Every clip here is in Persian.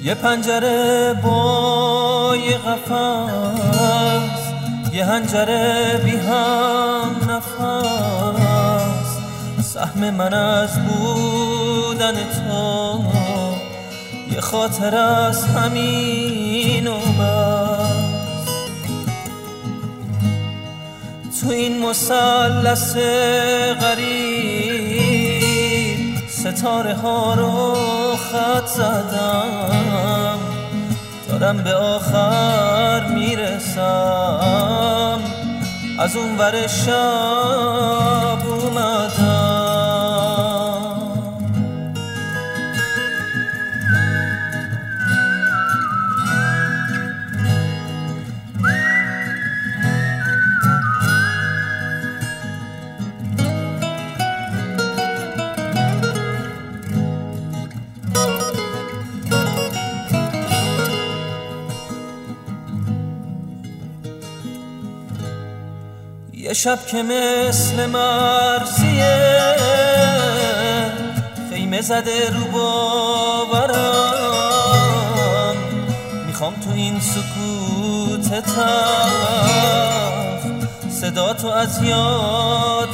یه پنجره با یه قفس، یه حنجره بی هم نفس، سهم من از بودن تو یه خاطر از همین و بس. تو این مثلث غریب ستاره ها رو خط زدم، دارم به آخر میرسم، از اون ور شب اومدم. یه شب که مثل مرسیه خیمه زده رو باورم، میخوام تو این سکوت تلخ صدا تو از یاد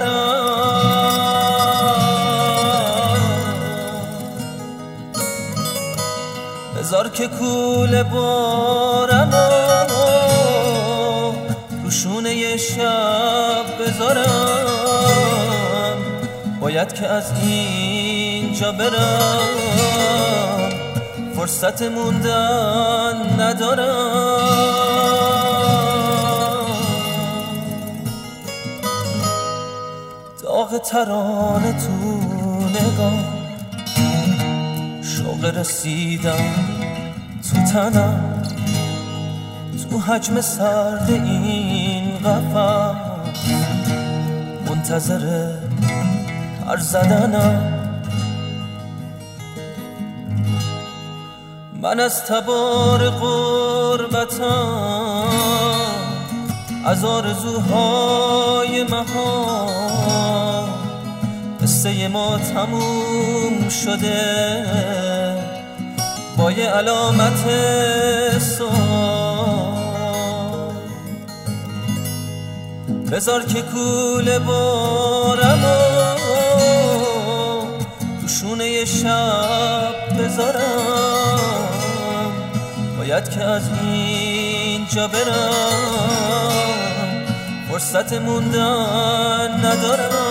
ببرم. بذار که کوله بارم روشونه یه شب بذارم، باید که از اینجا برم، فرصت موندن ندارم. داغ ترانه تو نگاه، شوق رسیدم تو تنم، تو حجم سرد این قفس منتظر پر زدنم. من از تبار غربتم، از آرزوهای مهان، قصه ما تموم شده با یه علامت سوال. بذار که کوله بارم و روشونه یه شب بذارم، باید که از اینجا برم، فرصت موندن ندارم.